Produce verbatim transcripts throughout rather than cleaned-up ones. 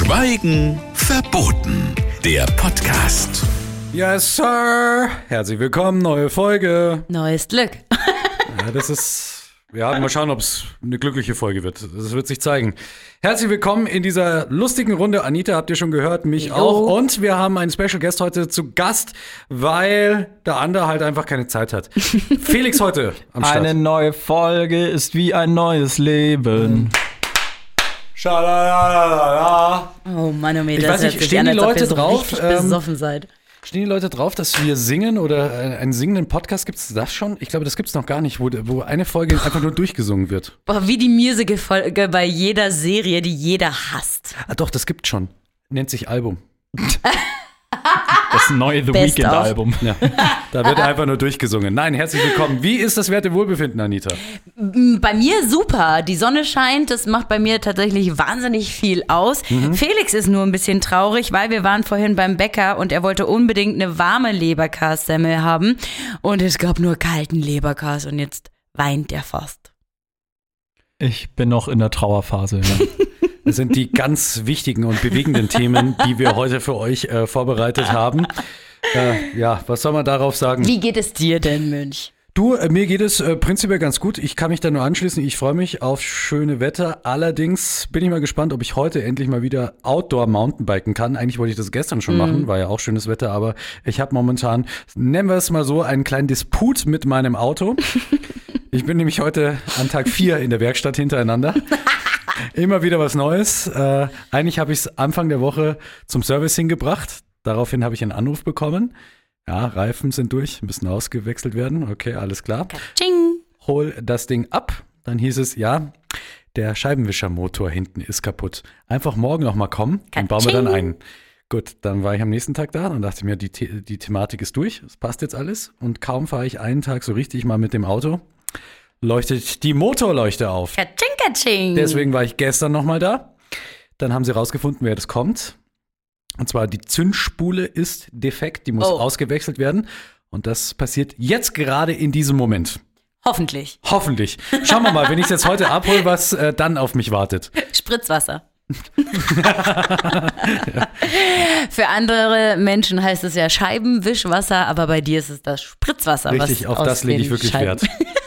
Schweigen verboten. Der Podcast. Yes, Sir. Herzlich willkommen, neue Folge. Neues Glück. Ja, das ist, ja, mal schauen, ob es eine glückliche Folge wird. Das wird sich zeigen. Herzlich willkommen in dieser lustigen Runde. Anita, habt ihr schon gehört, mich Jo. auch. Und wir haben einen Special Guest heute zu Gast, weil der andere halt einfach keine Zeit hat. Felix heute am Start. Eine neue Folge ist wie ein neues Leben. Schalalala. Oh Mann, oh mir, Ich das weiß hört nicht, sich stehen an, die als ob Leute ihr so drauf, richtig ähm, besoffen seid. Stehen die Leute drauf, dass wir singen oder einen singenden Podcast? Gibt es das schon? Ich glaube, das gibt es noch gar nicht, wo, wo eine Folge einfach nur durchgesungen wird. Boah, wie die Musical-Folge bei jeder Serie, die jeder hasst. Ah doch, das gibt's schon. Nennt sich Album. Das neue The Best Weeknd-Album. Ja, da wird einfach nur durchgesungen. Nein, herzlich willkommen. Wie ist das Werte Wohlbefinden, Anita? Bei mir super. Die Sonne scheint, das macht bei mir tatsächlich wahnsinnig viel aus. Mhm. Felix ist nur ein bisschen traurig, weil wir waren vorhin beim Bäcker und er wollte unbedingt eine warme Leberkassemmel haben. Und es gab nur kalten Leberkas und jetzt weint er fast. Ich bin noch in der Trauerphase. Ja. Das sind die ganz wichtigen und bewegenden Themen, die wir heute für euch äh, vorbereitet haben. Äh, ja, was soll man darauf sagen? Wie geht es dir denn, Mönch? Du, äh, mir geht es äh, prinzipiell ganz gut. Ich kann mich da nur anschließen. Ich freue mich auf schöne Wetter. Allerdings bin ich mal gespannt, ob ich heute endlich mal wieder Outdoor-Mountainbiken kann. Eigentlich wollte ich das gestern schon machen, war ja auch schönes Wetter. Aber ich habe momentan, nennen wir es mal so, einen kleinen Disput mit meinem Auto. Ich bin nämlich heute an Tag vier in der Werkstatt hintereinander. Immer wieder was Neues. Äh, eigentlich habe ich es Anfang der Woche zum Service hingebracht. Daraufhin habe ich einen Anruf bekommen. Ja, Reifen sind durch, müssen ausgewechselt werden. Okay, alles klar. Katsching. Hol das Ding ab. Dann hieß es, ja, der Scheibenwischermotor hinten ist kaputt. Einfach morgen noch mal kommen, dann bauen wir dann ein. Gut, dann war ich am nächsten Tag da und dachte mir, die, The- die Thematik ist durch. Es passt jetzt alles. Und kaum fahre ich einen Tag so richtig mal mit dem Auto, leuchtet die Motorleuchte auf. Katsching, katsching. Deswegen war ich gestern nochmal da. Dann haben sie rausgefunden, wer das kommt. Und zwar die Zündspule ist defekt, die muss Oh. ausgewechselt werden. Und das passiert jetzt gerade in diesem Moment. Hoffentlich. Hoffentlich. Schauen wir mal, wenn ich es jetzt heute abhole, was äh, dann auf mich wartet. Spritzwasser. Für andere Menschen heißt es ja Scheibenwischwasser, aber bei dir ist es das Spritzwasser. Richtig, was auf aus das lege ich den wirklich Scheiben- Wert.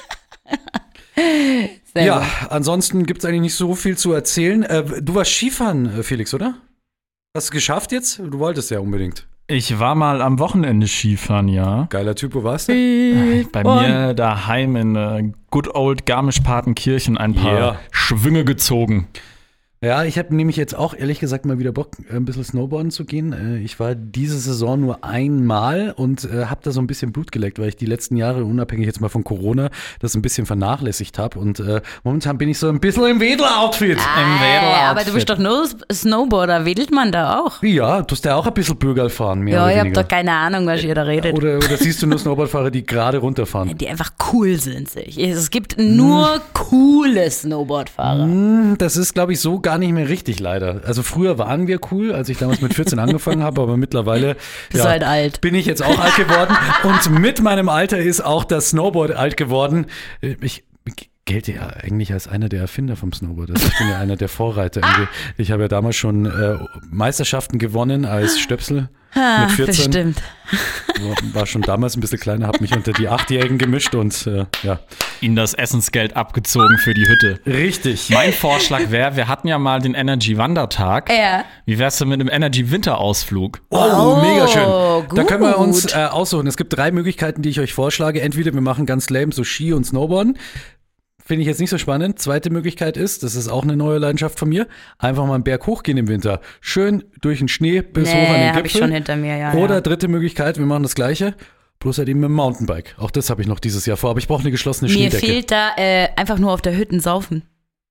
Sehr Ja, gut. ansonsten gibt es eigentlich nicht so viel zu erzählen. Äh, du warst Skifahren, äh, Felix, oder? Hast du es geschafft jetzt? Du wolltest ja unbedingt. Ich war mal am Wochenende Skifahren, ja. Geiler Typ, wo warst du? Bei mir daheim in äh, Good Old Garmisch-Partenkirchen ein paar Ja. Schwünge gezogen. Ja, ich habe nämlich jetzt auch ehrlich gesagt mal wieder Bock, ein bisschen Snowboarden zu gehen. Äh, Ich war diese Saison nur einmal und äh, habe da so ein bisschen Blut geleckt, weil ich die letzten Jahre, unabhängig jetzt mal von Corona, das ein bisschen vernachlässigt habe. Und äh, momentan bin ich so ein bisschen im Wedel-Outfit. Ah, aber du bist doch nur Snowboarder, wedelt man da auch? Ja, tust ja auch ein bisschen Bürgerl fahren, mehr Ja, oder ich hab weniger. doch keine Ahnung, was ihr da redet. Oder, oder siehst du nur Snowboardfahrer, die gerade runterfahren? Die einfach cool sind sich. Es gibt nur coole Snowboardfahrer. Das ist, glaube ich, so gar nicht mehr richtig, leider. Also früher waren wir cool, als ich damals mit vierzehn angefangen habe, aber mittlerweile Bist du halt alt. bin ich jetzt auch alt geworden. Und mit meinem Alter ist auch das Snowboard alt geworden. Ich gelte ja eigentlich als einer der Erfinder vom Snowboard. Also ich bin ja einer der Vorreiter. Irgendwie. Ich habe ja damals schon äh, Meisterschaften gewonnen als Stöpsel mit vierzehn. Bestimmt. War schon damals ein bisschen kleiner, habe mich unter die Achtjährigen gemischt und äh, ja. Ihnen das Essensgeld abgezogen für die Hütte. Richtig. Mein Vorschlag wäre, wir hatten ja mal den Energy-Wandertag. Ja. Wie wär's denn mit einem Energy-Winterausflug? Oh, Oh, mega schön. Da können wir uns gut. äh, aussuchen. Es gibt drei Möglichkeiten, die ich euch vorschlage. Entweder wir machen ganz lame so Ski und Snowboarden. Finde ich jetzt nicht so spannend. Zweite Möglichkeit ist, das ist auch eine neue Leidenschaft von mir, einfach mal einen Berg hochgehen im Winter. Schön durch den Schnee bis hoch an Nee, den hab Gipfel. ich schon hinter mir, ja. Oder ja. dritte Möglichkeit, wir machen das Gleiche, bloß halt eben mit dem Mountainbike. Auch das habe ich noch dieses Jahr vor, aber ich brauche eine geschlossene Mir Schneedecke. fehlt da äh, einfach nur auf der Hütte saufen.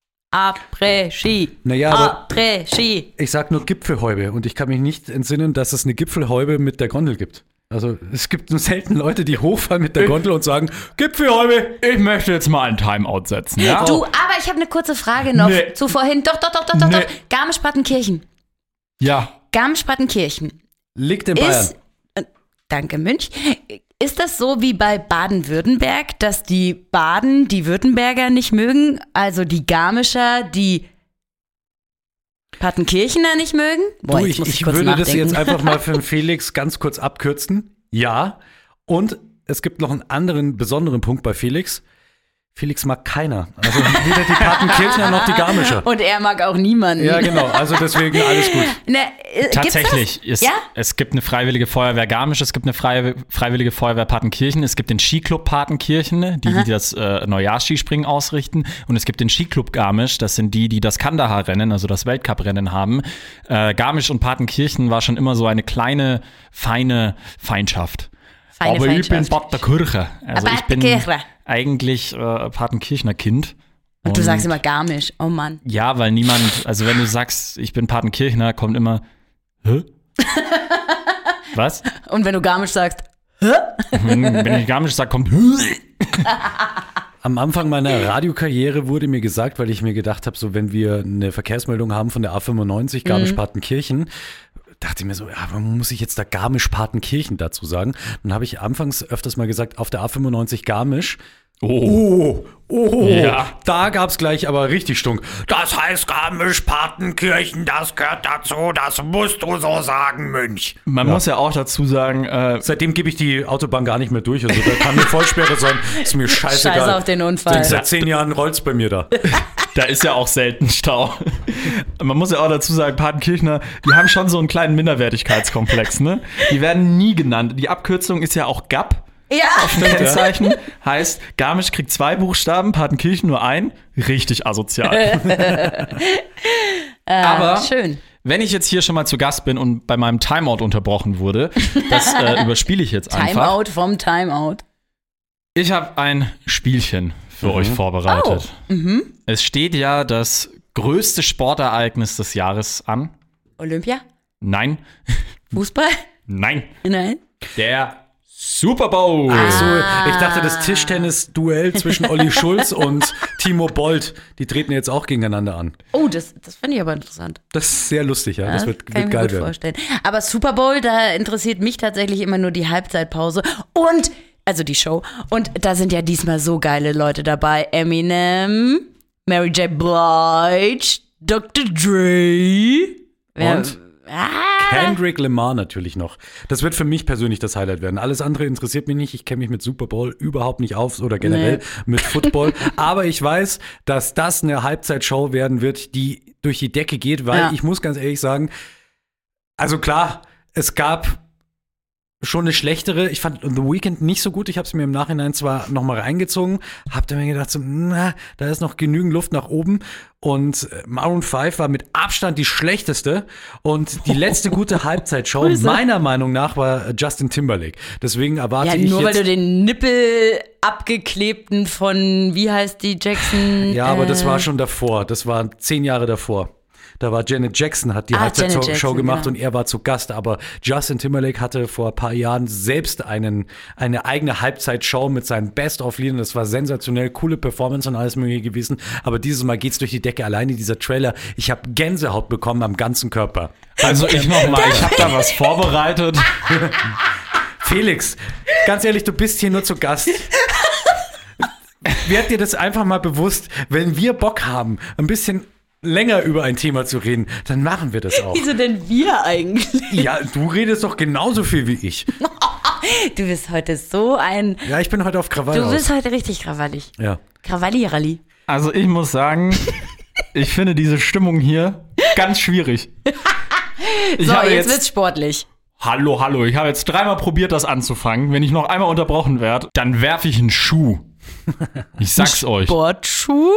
Après-Ski. Naja, aber Après-Ski. ich sag nur Gipfelhäube und ich kann mich nicht entsinnen, dass es eine Gipfelhäube mit der Gondel gibt. Also es gibt nur selten Leute, die hochfahren mit der Gondel und sagen, Gipfelhäube. Ich möchte jetzt mal ein Timeout setzen, ja? Du, aber ich habe eine kurze Frage noch Nee. zu vorhin. Doch, doch, doch, doch, doch, Nee. doch. Garmisch-Partenkirchen. Ja. Garmisch-Partenkirchen Liegt in Bayern. ist, äh, danke Münch, ist das so wie bei Baden-Württemberg, dass die Baden die Württemberger nicht mögen, also die Garmischer, die Partenkirchener nicht mögen? Boah, Du, jetzt ich, muss ich, ich kurz würde nachdenken. das jetzt einfach mal für den Felix ganz kurz abkürzen. Ja. Und es gibt noch einen anderen besonderen Punkt bei Felix. Felix mag keiner. Also weder die Partenkirchner noch die Garmischer. Und er mag auch niemanden. Ja, genau. Also deswegen alles gut. Ne, äh, Tatsächlich. Gibt's das? Es, Ja? es gibt eine Freiwillige Feuerwehr Garmisch, es gibt eine Freie, Freiwillige Feuerwehr Partenkirchen, es gibt den Skiclub Partenkirchen, die, die das äh, Neujahrsskispringen ausrichten, und es gibt den Skiclub Garmisch, das sind die, die das Kandahar-Rennen, also das Weltcup-Rennen haben. Äh, Garmisch und Partenkirchen war schon immer so eine kleine, feine Feindschaft. Feine Aber ich bin Feindschaft. Bad der Kirche. Also Bad ich bin der Kirche. eigentlich äh, Partenkirchner Kind. Und du sagst immer Garmisch. Oh Mann. Ja, weil niemand, also wenn du sagst, ich bin Partenkirchner, kommt immer, hä? Was? Und wenn du Garmisch sagst, Wenn, wenn ich Garmisch sage, kommt, hä? Am Anfang meiner Radiokarriere wurde mir gesagt, weil ich mir gedacht habe, so wenn wir eine Verkehrsmeldung haben von der A fünfundneunzig Garmisch-Partenkirchen, dachte ich mir so, ja, warum muss ich jetzt da Garmisch-Partenkirchen dazu sagen? Dann habe ich anfangs öfters mal gesagt, auf der A fünfundneunzig Garmisch. Oh, oh, Ja. da gab's gleich aber richtig Stunk. Das heißt Garmisch-Partenkirchen, das gehört dazu, das musst du so sagen, Mönch. Man muss ja auch dazu sagen, äh, Seitdem gebe ich die Autobahn gar nicht mehr durch. Also da kann eine Vollsperre sein, ist mir scheißegal. Scheiße auf den Unfall. Seit zehn Jahren rollt's bei mir da. da ist ja auch selten Stau. Man muss ja auch dazu sagen, Partenkirchner, die haben schon so einen kleinen Minderwertigkeitskomplex, ne? Die werden nie genannt. Die Abkürzung ist ja auch G A P. ja. Kennzeichen heißt, Garmisch kriegt zwei Buchstaben, Partenkirchen nur ein. Richtig asozial. Aber Schön. wenn ich jetzt hier schon mal zu Gast bin und bei meinem Timeout unterbrochen wurde, das äh, überspiele ich jetzt einfach. Timeout vom Timeout. Ich habe ein Spielchen für euch vorbereitet. Oh. Mhm. Es steht ja das größte Sportereignis des Jahres an. Olympia? Nein, Fußball? nein, Nein. der Super Bowl. Ach so, ich dachte, das Tischtennis-Duell zwischen Olli Schulz und Timo Bolt, die treten jetzt auch gegeneinander an. Oh, das, das finde ich aber interessant. Das ist sehr lustig, ja. Das wird, kann wird ich mir geil gut werden. vorstellen. Aber Super Bowl, da interessiert mich tatsächlich immer nur die Halbzeitpause und, also die Show. Und da sind ja diesmal so geile Leute dabei. Eminem, Mary J. Blige, Doktor Dre. Wer- Und? Ah, Kendrick Lamar natürlich noch. Das wird für mich persönlich das Highlight werden. Alles andere interessiert mich nicht. Ich kenne mich mit Super Bowl überhaupt nicht aus oder generell Nee. mit Football. Aber ich weiß, dass das eine Halbzeitshow werden wird, die durch die Decke geht, weil Ja. ich muss ganz ehrlich sagen, also klar, es gab schon eine schlechtere. Ich fand The Weeknd nicht so gut. Ich habe es mir im Nachhinein zwar noch mal reingezogen, habe dann mir gedacht, so, na, da ist noch genügend Luft nach oben. Und äh, Maroon fünf war mit Abstand die schlechteste. Und die letzte gute Halbzeitshow, Grüße. meiner Meinung nach, war äh, Justin Timberlake. Deswegen erwarte ja, ich nur weil jetzt. du den Nippel abgeklebten von, wie heißt die, Jackson? Ja, aber das äh, war schon davor. Das war zehn Jahre davor. Da war Janet Jackson, hat die Ah, Janet Halbzeitshow Jackson, gemacht genau. und er war zu Gast. Aber Justin Timberlake hatte vor ein paar Jahren selbst einen, eine eigene Halbzeitshow mit seinen Best-of-Liedern. Das war sensationell, coole Performance und alles mögliche gewesen. Aber dieses Mal geht's durch die Decke. Alleine dieser Trailer, ich habe Gänsehaut bekommen am ganzen Körper. Also ich nochmal, ich habe da was vorbereitet. Felix, ganz ehrlich, du bist hier nur zu Gast. Werd dir das einfach mal bewusst, wenn wir Bock haben, ein bisschen länger über ein Thema zu reden, dann machen wir das auch. Wieso denn wir eigentlich? Ja, du redest doch genauso viel wie ich. Du bist heute so ein. Ja, ich bin heute auf Krawall Du bist aus. heute richtig krawallig. Ja. Krawalli-Ralli. Also ich muss sagen, ich finde diese Stimmung hier ganz schwierig. Ich So, habe jetzt wird's sportlich. Hallo, hallo, ich habe jetzt dreimal probiert, das anzufangen. Wenn ich noch einmal unterbrochen werde, dann werfe ich einen Schuh. Ich sag's euch. Sportschuh?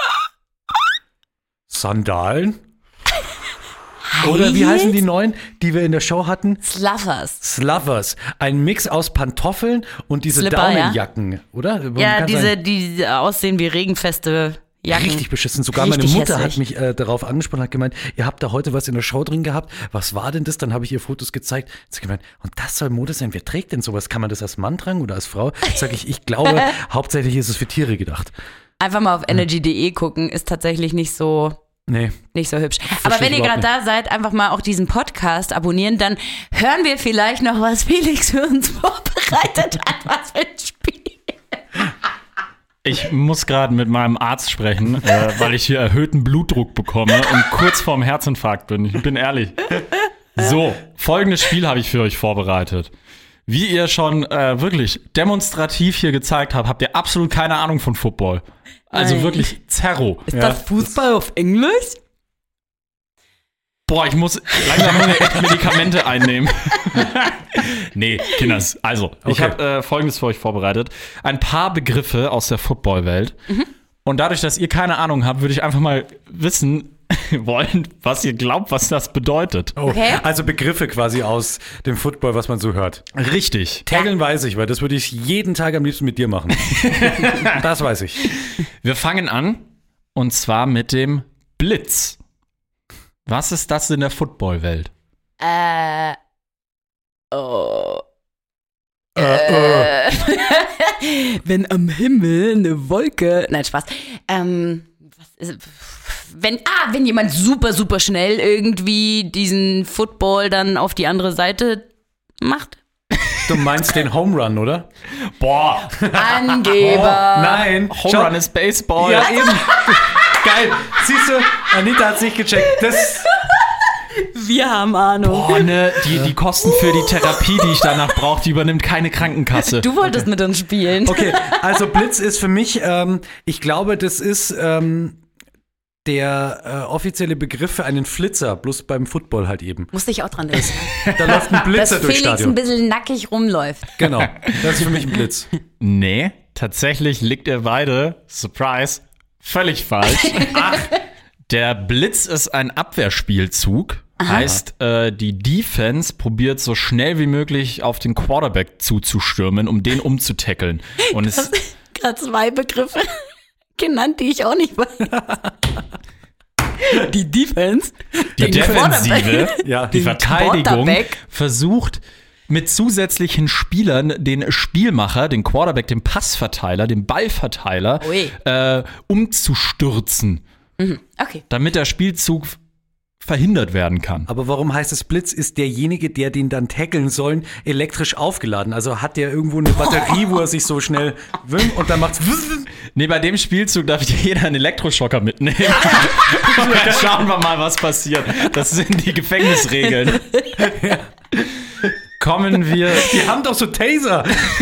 Sandalen? Oder wie heißen die neuen, die wir in der Show hatten? Sluffers. Slavers. Ein Mix aus Pantoffeln und diese Slipper, ja. Daunenjacken, oder? Man Ja, kann diese, sagen, die aussehen wie regenfeste Jacken. richtig beschissen. Sogar Richtig meine Mutter hässlich. hat mich äh, darauf angesprochen, hat gemeint, ihr habt da heute was in der Show drin gehabt. Was war denn das? Dann habe ich ihr Fotos gezeigt. Sie hat gemeint, und das soll Mode sein. Wer trägt denn sowas? Kann man das als Mann tragen oder als Frau? Sag ich, ich glaube, hauptsächlich ist es für Tiere gedacht. Einfach mal auf energy punkt de gucken, ist tatsächlich nicht so, Nee. nicht so hübsch. Aber wenn ihr ich gerade überhaupt da seid, einfach mal auch diesen Podcast abonnieren, dann hören wir vielleicht noch, was Felix für uns vorbereitet hat. Was für ein Spiel. Ich muss gerade mit meinem Arzt sprechen, äh, weil ich hier erhöhten Blutdruck bekomme und kurz vorm Herzinfarkt bin. Ich bin ehrlich. So, folgendes Spiel habe ich für euch vorbereitet. Wie ihr schon äh, wirklich demonstrativ hier gezeigt habt, habt ihr absolut keine Ahnung von Football. Also Nein. wirklich Zerro. Ist das Fußball auf Englisch? Boah, ich muss langsam nur echt Medikamente einnehmen. Nee, Kinders, also, ich Okay. habe äh, Folgendes für euch vorbereitet. Ein paar Begriffe aus der Footballwelt. Mhm. Und dadurch, dass ihr keine Ahnung habt, würde ich einfach mal wissen wollen, was ihr glaubt, was das bedeutet. Oh, Okay. Also Begriffe quasi aus dem Football, was man so hört. Richtig. Taggeln weiß ich, weil das würde ich jeden Tag am liebsten mit dir machen. Das weiß ich. Wir fangen an, und zwar mit dem Blitz. Was ist das in der Footballwelt? Äh. Oh. Äh, äh. Wenn am Himmel eine Wolke. Nein, Spaß. Ähm, was ist. Wenn, ah, wenn jemand super, super schnell irgendwie diesen Football dann auf die andere Seite macht. Du meinst den Home Run, oder? Boah, Angeber. Nein. Home Run ist Baseball. Ja, eben. Geil. Siehst du, Anita hat's nicht gecheckt. Das, Wir haben Ahnung. Boah, ne, die, die Kosten für die Therapie, die ich danach brauche, die übernimmt keine Krankenkasse. Du wolltest mit uns spielen. okay, also Blitz ist für mich, ähm, ich glaube, das ist ähm, der äh, offizielle Begriff für einen Flitzer, bloß beim Football halt eben. Musste ich auch dran denken. Da läuft ein Blitzer Dass durchs Felix ein Stadion. bisschen nackig rumläuft. Genau, das ist für mich ein Blitz. Nee, tatsächlich liegt ihr beide, Surprise, völlig falsch. Ach, der Blitz ist ein Abwehrspielzug. Heißt, äh, die Defense probiert so schnell wie möglich auf den Quarterback zuzustürmen, um den umzutackeln. Und es Gerade zwei Begriffe genannt, die ich auch nicht weiß. Die Defense. die den Defensive, Quarterback, Ja, die den Verteidigung Quarterback. versucht mit zusätzlichen Spielern den Spielmacher, den Quarterback, den Passverteiler, den Ballverteiler Ui. äh, umzustürzen, Okay. damit der Spielzug verhindert werden kann. Aber warum heißt es Blitz? Ist derjenige, der den dann tackeln soll, elektrisch aufgeladen? Also hat der irgendwo eine Batterie, wo er sich so schnell will und dann macht's. Nee, bei dem Spielzug darf jeder einen Elektroschocker mitnehmen. Und dann schauen wir mal, was passiert. Das sind die Gefängnisregeln. Kommen wir. Die haben doch so Taser.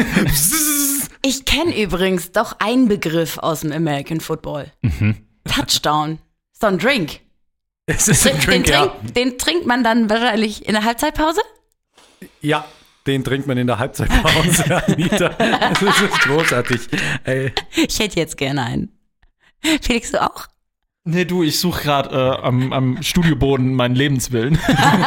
Ich kenne übrigens doch einen Begriff aus dem American Football. Touchdown. So ein Drink. Es ist ein Drink, den, ja. trink, den trinkt man dann wahrscheinlich in der Halbzeitpause? Ja, den trinkt man in der Halbzeitpause, Anita. Das ist großartig. Ey. Ich hätte jetzt gerne einen. Felix, du auch? Nee, du, ich suche gerade äh, am, am Studioboden meinen Lebenswillen.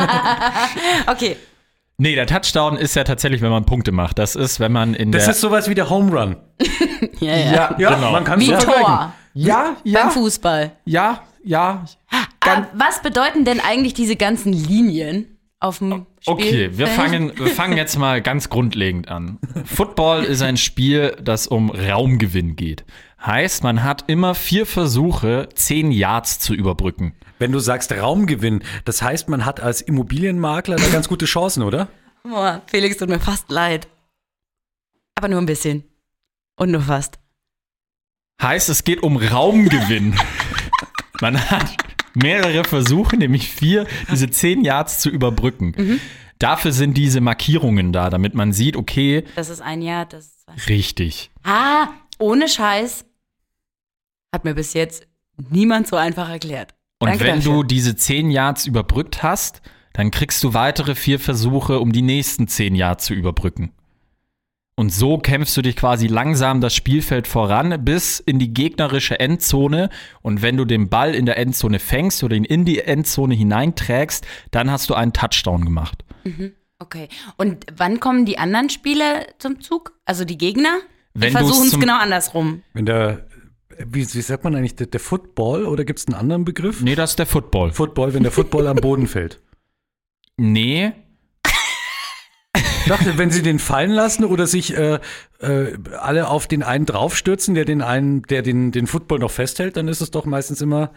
Okay. Nee, der Touchdown ist ja tatsächlich, wenn man Punkte macht. Das ist, wenn man in Das der. ist sowas wie der Home Run. Ja, ja. Ja, genau. man kann Wie so ein vergleichen. Tor Ja, beim Fußball. ja, ja. Ah, was bedeuten denn eigentlich diese ganzen Linien auf dem Spiel? Okay, wir fangen, wir fangen jetzt mal ganz grundlegend an. Football ist ein Spiel, das um Raumgewinn geht. Heißt, man hat immer vier Versuche, zehn Yards zu überbrücken. Wenn du sagst Raumgewinn, das heißt, man hat als Immobilienmakler da ganz gute Chancen, oder? Boah, Felix, tut mir fast leid. Aber nur ein bisschen. Und nur fast. Heißt, es geht um Raumgewinn. Man hat mehrere Versuche, nämlich vier, diese zehn Yards zu überbrücken. Mhm. Dafür sind diese Markierungen da, damit man sieht, okay, Das ist ein Jahr, das ist zwei. richtig. Ah, ohne Scheiß. Hat mir bis jetzt niemand so einfach erklärt. Und Danke wenn dafür. du diese zehn Yards überbrückt hast, dann kriegst du weitere vier Versuche, um die nächsten zehn Yards zu überbrücken. Und so kämpfst du dich quasi langsam das Spielfeld voran bis in die gegnerische Endzone. Und wenn du den Ball in der Endzone fängst oder ihn in die Endzone hineinträgst, dann hast du einen Touchdown gemacht. Okay. Und wann kommen die anderen Spieler zum Zug? Also die Gegner? Wenn die versuchen es du's zum- genau andersrum. Wenn der, wie, wie sagt man eigentlich, der, der Football oder gibt es einen anderen Begriff? Nee, das ist der Football. Football, wenn der Football am Boden fällt. Nee, Ich dachte, wenn sie den fallen lassen oder sich äh, äh, alle auf den einen draufstürzen, der den einen, der den, den Football noch festhält, dann ist es doch meistens immer.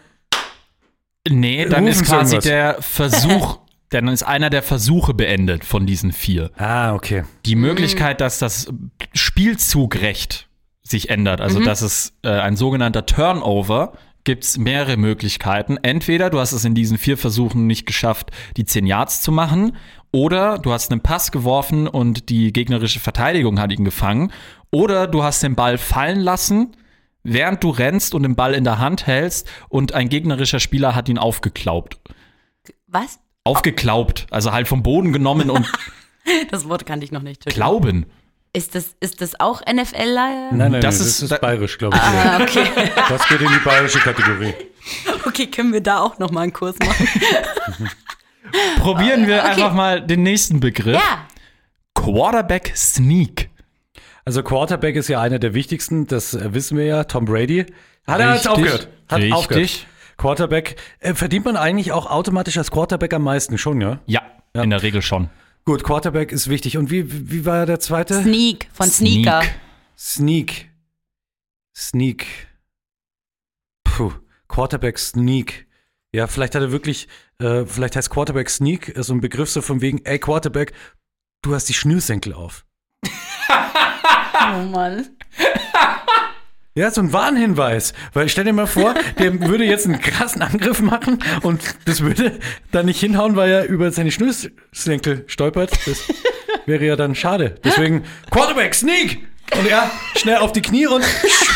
nee, dann Rufen ist Sie quasi irgendwas. der Versuch, dann ist einer der Versuche beendet von diesen vier. Ah, okay. Die Möglichkeit, dass das Spielzugrecht sich ändert. Also, Mhm. das ist äh, ein sogenannter Turnover. Gibt es mehrere Möglichkeiten. Entweder du hast es in diesen vier Versuchen nicht geschafft, die zehn Yards zu machen, oder du hast einen Pass geworfen und die gegnerische Verteidigung hat ihn gefangen, oder du hast den Ball fallen lassen, während du rennst und den Ball in der Hand hältst und ein gegnerischer Spieler hat ihn aufgeklaubt. Was? Aufgeklaubt, also halt vom Boden genommen und Das Wort kannte ich noch nicht. glauben. Ist das, ist das auch N F L? Nein, nein, Das das, ist- ist, das ist bayerisch, glaube ich. Ah, okay. Das geht in die bayerische Kategorie. Okay, können wir da auch noch mal einen Kurs machen? Probieren wir Okay. einfach mal den nächsten Begriff. Ja. Quarterback Sneak. Also Quarterback ist ja einer der wichtigsten, das äh, wissen wir ja. Tom Brady. Hat er jetzt Richtig, aufgehört. Hat richtig. aufgehört. Quarterback. Äh, verdient man eigentlich auch automatisch als Quarterback am meisten schon, ja? Ja, in der Regel schon. Gut, Quarterback ist wichtig. Und wie, wie war der zweite? Sneak von Sneaker. Sneak. Sneak. Puh. Quarterback Sneak. Ja, vielleicht hat er wirklich, äh, vielleicht heißt Quarterback Sneak äh, so ein Begriff so von wegen, ey Quarterback, du hast die Schnürsenkel auf. Oh Mann. Ja, so ein Warnhinweis. Weil stell dir mal vor, der würde jetzt einen krassen Angriff machen und das würde dann nicht hinhauen, weil er über seine Schnürsenkel stolpert. Das wäre ja dann schade. Deswegen Quarterback, Sneak! Und ja, schnell auf die Knie und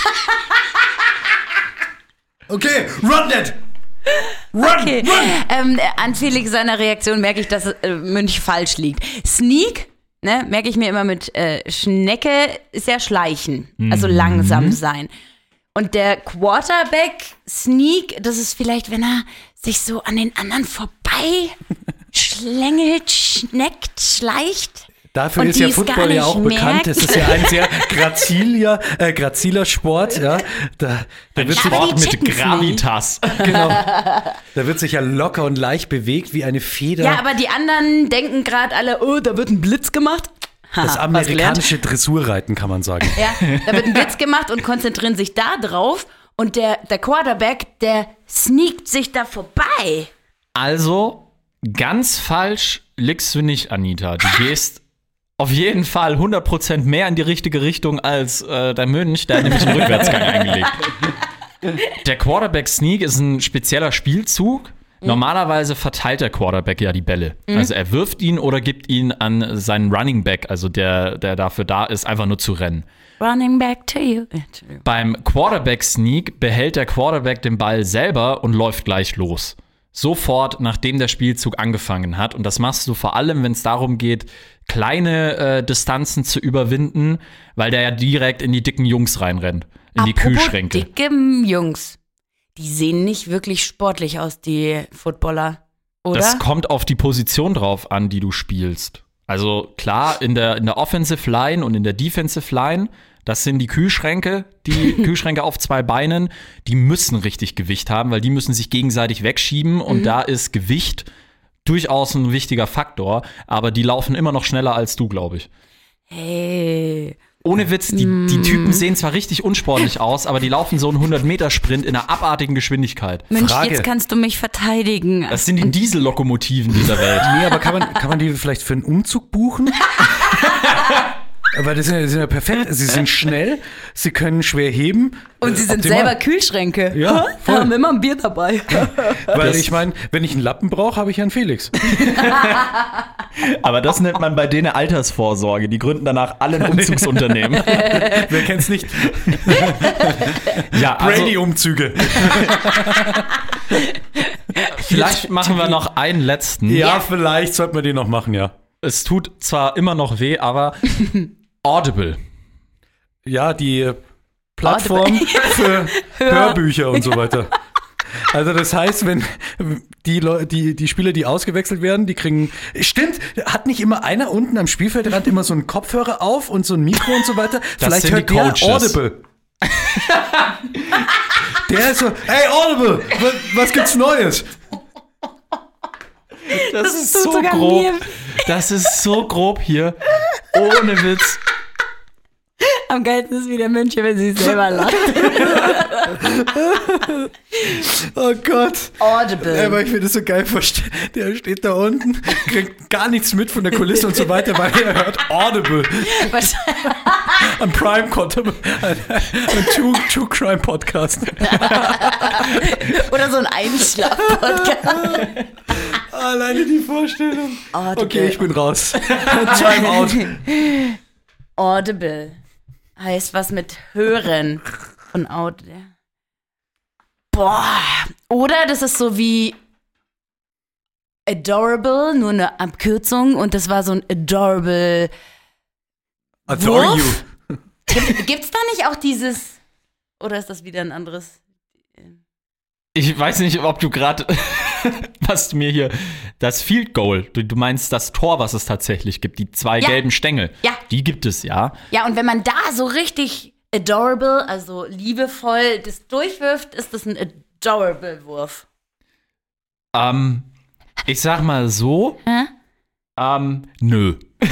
okay, run that! Run, Okay. run! Ähm, an Felix seiner Reaktion merke ich, dass äh, Münch falsch liegt. Sneak, ne, merke ich mir immer mit äh, Schnecke, ist ja schleichen. Also langsam sein. Und der Quarterback Sneak, das ist vielleicht, wenn er sich so an den anderen vorbei schlängelt, schneckt, schleicht. Dafür Und ist die ja es Football gar ja nicht auch bekannt. merkt. Es ist ja ein sehr graziler, äh, graziler Sport. Ja. Da, da, wird sich, Aber die Sport mit checken's Gravitas. genau, da wird sich ja locker und leicht bewegt wie eine Feder. Ja, aber die anderen denken gerade alle, oh, da wird ein Blitz gemacht. Haha, Das was gelernt. amerikanische Dressurreiten, kann man sagen. Ja, da wird ein Blitz gemacht und konzentrieren sich da drauf. Und der, der Quarterback, der sneakt sich da vorbei. Also, ganz falsch liegst du nicht, Anita. Du gehst auf jeden Fall hundert Prozent mehr in die richtige Richtung als äh, der Mönch, der hat nämlich einen Rückwärtsgang eingelegt. Der Quarterback-Sneak ist ein spezieller Spielzug. Normalerweise verteilt der Quarterback ja die Bälle. Also er wirft ihn oder gibt ihn an seinen Running Back, also der, der dafür da ist, einfach nur zu rennen. Running back to you. Entschuldigung. Beim Quarterback-Sneak behält der Quarterback den Ball selber und läuft gleich los. Sofort, nachdem der Spielzug angefangen hat. Und das machst du vor allem, wenn es darum geht, kleine äh, Distanzen zu überwinden, weil der ja direkt in die dicken Jungs reinrennt. In die Apropos Kühlschränke. dicke Jungs. Die sehen nicht wirklich sportlich aus, die Footballer. Oder? Das kommt auf die Position drauf an, die du spielst. Also klar, in der, in der Offensive Line und in der Defensive Line, das sind die Kühlschränke, die Kühlschränke auf zwei Beinen, die müssen richtig Gewicht haben, weil die müssen sich gegenseitig wegschieben und da ist Gewicht durchaus ein wichtiger Faktor, aber die laufen immer noch schneller als du, glaube ich. Hey. Ohne Witz, die, die Typen sehen zwar richtig unsportlich aus, aber die laufen so einen hundert-Meter-Sprint in einer abartigen Geschwindigkeit. Mensch, Frage. jetzt kannst du mich verteidigen. Das sind die Diesellokomotiven dieser Welt. Nee, aber kann man, kann man die vielleicht für einen Umzug buchen? Aber das sind, ja- das sind ja perfekt. Sie sind schnell, sie können schwer heben. Und sie Äh, sind optimal. selber Kühlschränke. Ja, voll. Haben immer ein Bier dabei. Weil ich meine, wenn ich einen Lappen brauche, habe ich ja einen Felix. Aber das nennt man bei denen Altersvorsorge. Die gründen danach alle ein Umzugsunternehmen. Wer kennt's nicht? Ja, also Brady-Umzüge. vielleicht machen wir noch einen letzten. Ja, vielleicht sollten wir den noch machen, ja. Es tut zwar immer noch weh, aber Audible. Ja, die Plattform für Hörbücher und so weiter. Also das heißt, wenn die, Leu die, die Spieler, die ausgewechselt werden, die kriegen... Stimmt, hat nicht immer einer unten am Spielfeldrand immer so einen Kopfhörer auf und so ein Mikro und so weiter? Das Vielleicht sind hört die der Coaches. Audible. Der ist so, hey Audible, was, was gibt's Neues? Das, ist tut so sogar grob. mir. Das ist so grob hier. Ohne Witz. Am geilsten ist wie der Mönch, wenn sie selber lacht. Oh Gott. Audible. Aber ich finde es so geil vorstellen. Der steht da unten, kriegt gar nichts mit von der Kulisse und so weiter, weil er hört Audible. Ein Prime-Content, ein, ein True, True Crime Podcast. Oder so ein Einschlaf-Podcast. Alleine die Vorstellung. Audible. Okay, ich bin raus. Time out. Audible heißt was mit Hören von Audio. Boah. Oder das ist so wie Adorable, nur eine Abkürzung und das war so ein Adorable Adore you. Gibt, gibt's da nicht auch dieses, oder ist das wieder ein anderes? Ich weiß nicht, ob du gerade, was du mir hier, das Field Goal, du, du meinst das Tor, was es tatsächlich gibt, die zwei Ja. gelben Stängel. Ja. Die gibt es, ja. Ja, und wenn man da so richtig adorable, also liebevoll das durchwirft, ist das ein adorable Wurf. Ähm, ich sag mal so, Hä? ähm, nö.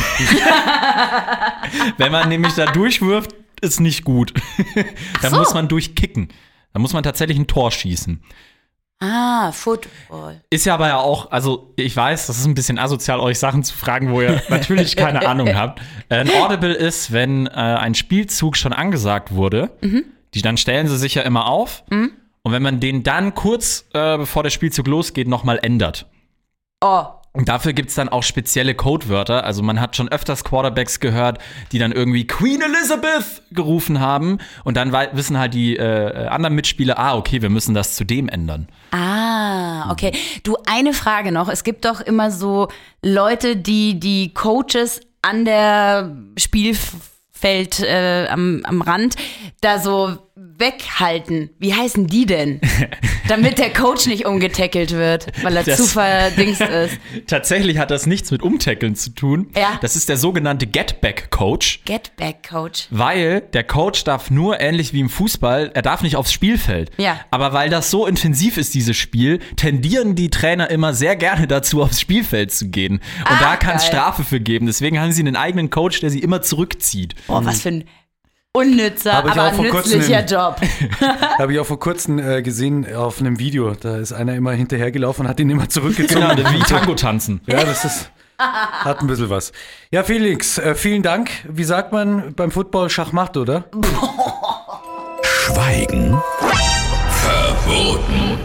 Wenn man nämlich da durchwirft, ist nicht gut. Dann so. muss man durchkicken. Dann muss man tatsächlich ein Tor schießen. Ah, Football. Ist ja aber ja auch, also ich weiß, das ist ein bisschen asozial, euch Sachen zu fragen, wo ihr natürlich keine Ahnung habt. Äh, Ein Audible ist, wenn äh, ein Spielzug schon angesagt wurde, mhm. die, dann stellen sie sich ja immer auf. Mhm. Und wenn man den dann kurz, äh, bevor der Spielzug losgeht, nochmal ändert. Oh. Und dafür gibt's dann auch spezielle Codewörter. Also man hat schon öfters Quarterbacks gehört, die dann irgendwie Queen Elizabeth gerufen haben. Und dann wei- wissen halt die äh, anderen Mitspieler, ah, okay, wir müssen das zu dem ändern. Ah, okay. Du, eine Frage noch. Es gibt doch immer so Leute, die die Coaches an der Spielfeld äh, am, am Rand da so weghalten. Wie heißen die denn? Damit der Coach nicht umgetackelt wird, weil er Das- zu verdingst ist. Tatsächlich hat das nichts mit Umtackeln zu tun. Ja. Das ist der sogenannte Get-Back-Coach. Get back, Coach. Weil der Coach darf nur, ähnlich wie im Fußball, er darf nicht aufs Spielfeld. Ja. Aber weil das so intensiv ist, dieses Spiel, tendieren die Trainer immer sehr gerne dazu, aufs Spielfeld zu gehen. Und Ah, da kann es geil. Strafe für geben. Deswegen haben sie einen eigenen Coach, der sie immer zurückzieht. Boah, was für ein unnützer, Hab ich aber auch vor kurzem nützlicher im- Job. Habe ich auch vor kurzem äh, gesehen auf einem Video. Da ist einer immer hinterhergelaufen und hat ihn immer zurückgezogen. Genau, wie Tango tanzen. Ja, das ist, hat ein bisschen was. Ja, Felix, äh, vielen Dank. Wie sagt man beim Football Schachmatt, oder? Schweigen verboten.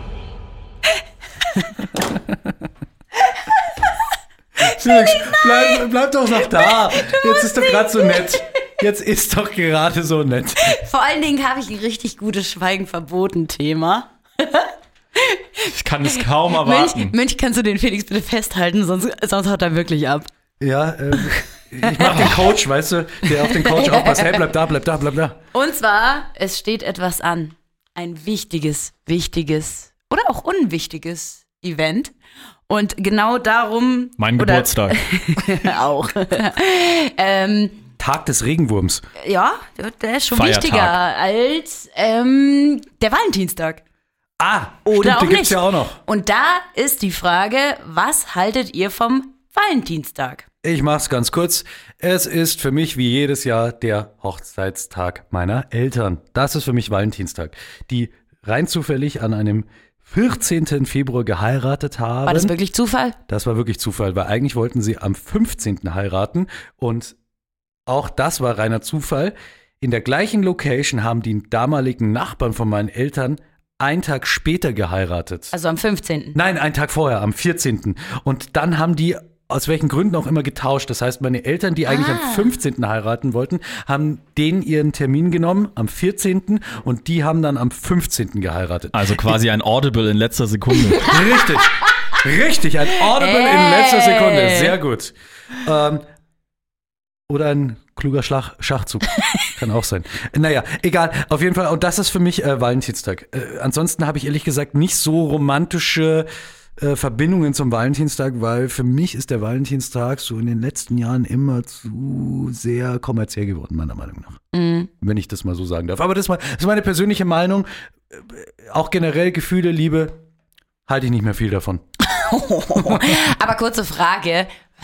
Felix, bleib, bleib doch noch da. Jetzt ist doch gerade so nett. Jetzt ist doch gerade so nett. Vor allen Dingen habe ich ein richtig gutes Schweigen-Verboten-Thema. Ich kann es kaum Mönch, erwarten. Mönch, kannst du den Felix bitte festhalten, sonst, sonst haut er wirklich ab. Ja, äh, ich mach den Coach, weißt du, der auf den Coach aufpasst. Hey, bleib da, bleib da, bleib da. Und zwar, es steht etwas an. Ein wichtiges, wichtiges oder auch unwichtiges Event. Und genau darum. Mein oder- Geburtstag. auch. ähm, Tag des Regenwurms. ja, der ist schon Feiertag. wichtiger als ähm, der Valentinstag. Ah, Oder stimmt, auch die gibt's nicht. ja auch noch. Und da ist die Frage, was haltet ihr vom Valentinstag? Ich mach's ganz kurz. Es ist für mich wie jedes Jahr der Hochzeitstag meiner Eltern. Das ist für mich Valentinstag. Die rein zufällig an einem vierzehnten Februar geheiratet haben. War das wirklich Zufall? Das war wirklich Zufall, weil eigentlich wollten sie am fünfzehnten heiraten und auch das war reiner Zufall. In der gleichen Location haben die damaligen Nachbarn von meinen Eltern einen Tag später geheiratet. Also am fünfzehnten Nein, einen Tag vorher, am vierzehnten Und dann haben die aus welchen Gründen auch immer getauscht. Das heißt, meine Eltern, die eigentlich Ah. am fünfzehnten heiraten wollten, haben denen ihren Termin genommen am vierzehnten und die haben dann am fünfzehnten geheiratet. Also quasi ein Audible in letzter Sekunde. Richtig. Richtig, ein Audible in letzter Sekunde. Sehr gut. Ähm, oder ein kluger Schlag, Schachzug. Kann auch sein. Naja, egal. Auf jeden Fall. Und das ist für mich äh, Valentinstag. Äh, ansonsten habe ich ehrlich gesagt nicht so romantische äh, Verbindungen zum Valentinstag, weil für mich ist der Valentinstag so in den letzten Jahren immer zu sehr kommerziell geworden, meiner Meinung nach. Mhm. Wenn ich das mal so sagen darf. Aber das ist, mal, das ist meine persönliche Meinung. Äh, Auch generell Gefühle, Liebe, halte ich nicht mehr viel davon. Aber kurze Frage,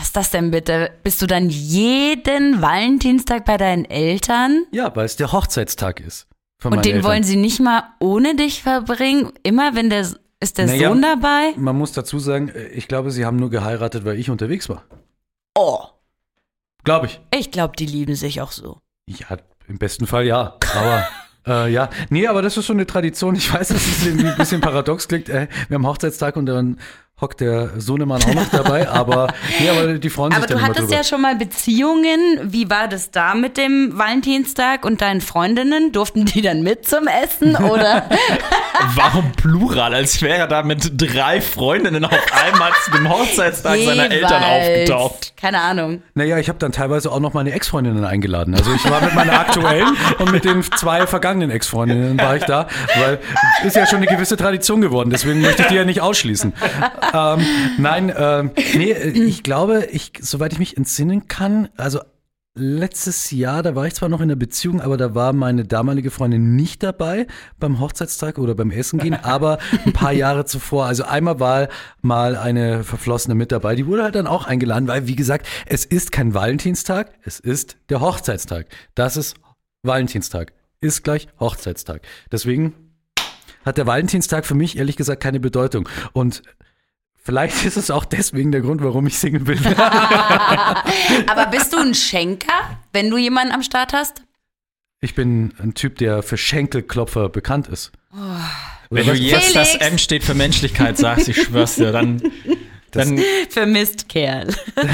Was ist das denn bitte? Bist du dann jeden Valentinstag bei deinen Eltern? Ja, weil es der Hochzeitstag ist. Von Und meinen den Eltern. wollen sie nicht mal ohne dich verbringen? Immer wenn der, ist der Naja, Sohn dabei? Man muss dazu sagen, ich glaube, sie haben nur geheiratet, weil ich unterwegs war. Oh, Glaube ich. ich glaube, die lieben sich auch so. Ja, im besten Fall ja. Aber äh, ja, nee, aber das ist so eine Tradition. Ich weiß, dass es irgendwie ein bisschen paradox klingt. Äh, wir haben Hochzeitstag und dann hockt der Sohnemann auch noch dabei. Aber, nee, aber die freuen sich Aber dann du immer hattest drüber. ja schon mal Beziehungen. Wie war das da mit dem Valentinstag und deinen Freundinnen? Durften die dann mit zum Essen oder? Warum Plural? Als wäre er da mit drei Freundinnen auf einmal zu dem Hochzeitstag seiner Eltern Jeweils. aufgetaucht. Keine Ahnung. Naja, ich habe dann teilweise auch noch meine Ex-Freundinnen eingeladen. Also ich war mit meiner aktuellen und mit den zwei vergangenen Ex-Freundinnen war ich da, weil ist ja schon eine gewisse Tradition geworden. Deswegen möchte ich die ja nicht ausschließen. Ähm, nein, ähm, nee, ich glaube, ich, soweit ich mich entsinnen kann, also letztes Jahr, da war ich zwar noch in einer Beziehung, aber da war meine damalige Freundin nicht dabei beim Hochzeitstag oder beim Essen gehen, aber ein paar Jahre zuvor. Also einmal war mal eine Verflossene mit dabei, die wurde halt dann auch eingeladen, weil wie gesagt, es ist kein Valentinstag, es ist der Hochzeitstag. Das ist Valentinstag, ist gleich Hochzeitstag. Deswegen hat der Valentinstag für mich ehrlich gesagt keine Bedeutung. Und vielleicht ist es auch deswegen der Grund, warum ich Single bin. Aber bist du ein Schenker, wenn du jemanden am Start hast? Ich bin ein Typ, der für Schenkelklopfer bekannt ist. Wenn du jetzt Felix. das M steht für Menschlichkeit sagst, ich schwör's dir, dann, dann Vermisst Kerl.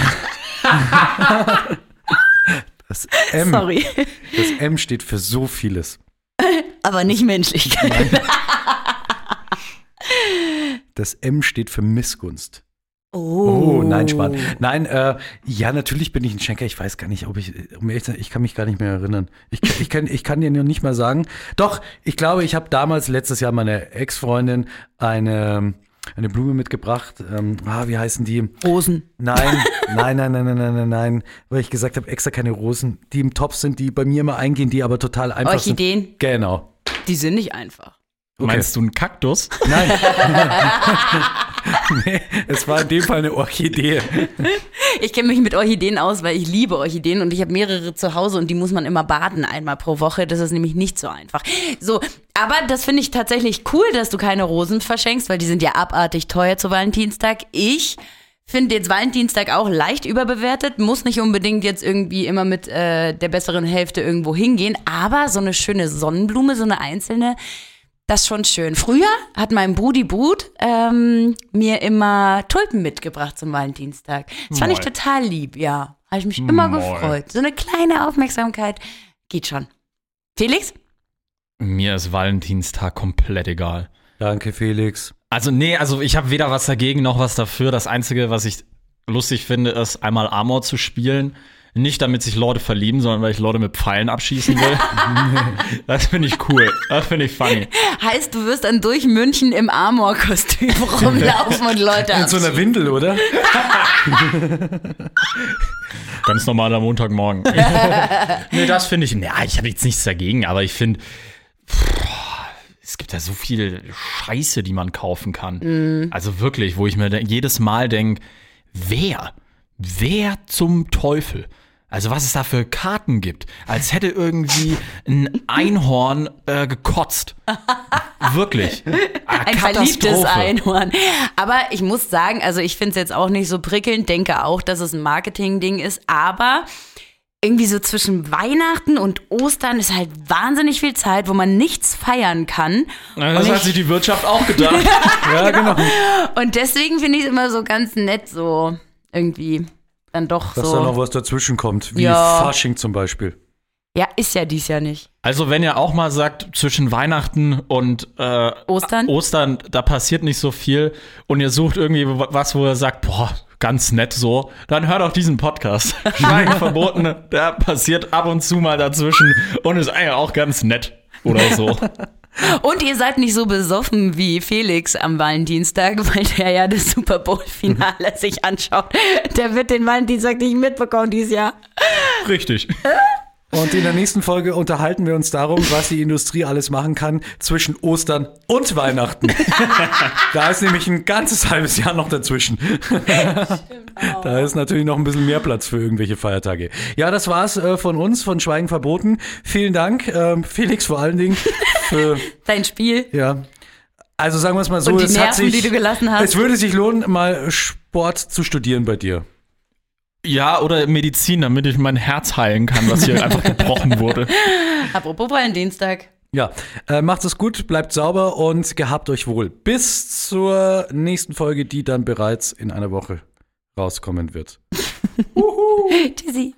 Das M, Sorry. das M steht für so vieles. Aber nicht Menschlichkeit. Das M steht für Missgunst. Oh, Oh, nein, Spaß. Nein, äh, ja, natürlich bin ich ein Schenker. Ich weiß gar nicht, ob ich, um ehrlich zu sein, ich kann mich gar nicht mehr erinnern. Ich, ich, kann, ich kann dir noch nicht mal sagen. Doch, ich glaube, ich habe damals letztes Jahr meiner Ex-Freundin eine, eine Blume mitgebracht. Ähm, ah, wie heißen die? Rosen. Nein, nein, nein, nein, nein, nein, nein, nein. Weil ich gesagt habe, extra keine Rosen, die im Topf sind, die bei mir immer eingehen, die aber total einfach Orchideen? sind. Genau. Die sind nicht einfach. Okay. meinst du einen Kaktus? Nein. Nee, es war in dem Fall eine Orchidee. Ich kenne mich mit Orchideen aus, weil ich liebe Orchideen und ich habe mehrere zu Hause und die muss man immer baden einmal pro Woche. Das ist nämlich nicht so einfach. So, aber das finde ich tatsächlich cool, dass du keine Rosen verschenkst, weil die sind ja abartig teuer zu Valentinstag. Ich finde jetzt Valentinstag auch leicht überbewertet, muss nicht unbedingt jetzt irgendwie immer mit äh, der besseren Hälfte irgendwo hingehen, aber so eine schöne Sonnenblume, so eine einzelne, das ist schon schön. Früher hat mein Brudi Brut ähm, mir immer Tulpen mitgebracht zum Valentinstag. Das fand ich Moll. total lieb, ja. Habe ich mich immer Moll. gefreut. So eine kleine Aufmerksamkeit geht schon. Felix? Mir ist Valentinstag komplett egal. Danke, Felix. Also nee, also ich habe weder was dagegen noch was dafür. Das Einzige, was ich lustig finde, ist einmal Amor zu spielen. Nicht, damit sich Leute verlieben, sondern weil ich Leute mit Pfeilen abschießen will. Das finde ich cool. Das finde ich funny. Heißt, du wirst dann durch München im Amor-Kostüm rumlaufen und Leute In so einer abschießen. Windel, oder? Ganz normaler Montagmorgen. Nee, das finde ich, ja, ich habe jetzt nichts dagegen, aber ich finde, es gibt ja so viel Scheiße, die man kaufen kann. Mhm. Also wirklich, wo ich mir de- jedes Mal denke, wer, wer zum Teufel? Also was es da für Karten gibt, als hätte irgendwie ein Einhorn äh, gekotzt. Wirklich. Ah, Ein verliebtes Katastrophe. Einhorn. Aber ich muss sagen, also ich finde es jetzt auch nicht so prickelnd, denke auch, dass es ein Marketing-Ding ist, aber irgendwie so zwischen Weihnachten und Ostern ist halt wahnsinnig viel Zeit, wo man nichts feiern kann. Ja, das Und hat ich- sich die Wirtschaft auch gedacht. Ja, genau. Und deswegen finde ich es immer so ganz nett, so irgendwie dann doch Dass so. da noch was dazwischen kommt, wie Ja. Fasching zum Beispiel. Ja, ist ja dies Jahr nicht. Also wenn ihr auch mal sagt, zwischen Weihnachten und äh, Ostern? Ostern, da passiert nicht so viel und ihr sucht irgendwie was, wo ihr sagt, boah, ganz nett so, dann hört auch diesen Podcast. Schweigen verboten, der passiert ab und zu mal dazwischen und ist eigentlich auch ganz nett oder so. Und ihr seid nicht so besoffen wie Felix am Valentinstag, weil der ja das Super Bowl-Finale sich anschaut. Der wird den Valentinstag nicht mitbekommen dieses Jahr. Richtig. Und in der nächsten Folge unterhalten wir uns darum, was die Industrie alles machen kann zwischen Ostern und Weihnachten. Da ist nämlich ein ganzes halbes Jahr noch dazwischen. Da ist natürlich noch ein bisschen mehr Platz für irgendwelche Feiertage. Ja, das war's äh, von uns, von Schweigen verboten. Vielen Dank, ähm, Felix vor allen Dingen. Für, Dein Spiel. ja. Also sagen wir es mal so, Und die es hat Nerven, sich, die du gelassen hast. es würde sich lohnen, mal Sport zu studieren bei dir. Ja, oder Medizin, damit ich mein Herz heilen kann, was hier einfach gebrochen wurde. Apropos Valentinstag. Ja, äh, macht es gut, bleibt sauber und gehabt euch wohl. Bis zur nächsten Folge, die dann bereits in einer Woche rauskommen wird. Tschüssi.